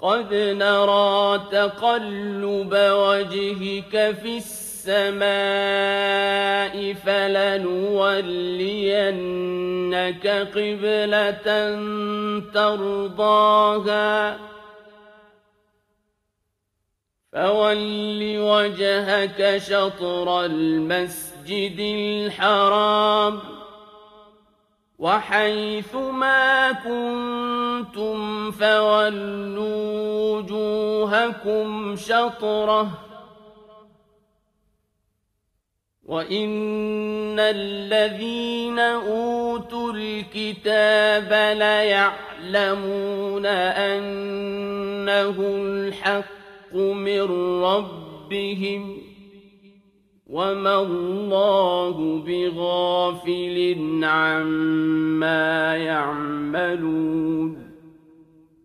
قد نرى تقلب وجهك في السماء فلنولينك قبلة ترضاها فول وجهك شطر المسجد الحرام وحيث ما كنتم فولوا وجوهكم شطره وإن الذين أوتوا الكتاب ليعلمون أنه الحق من ربهم وما الله بغافل عما يعملون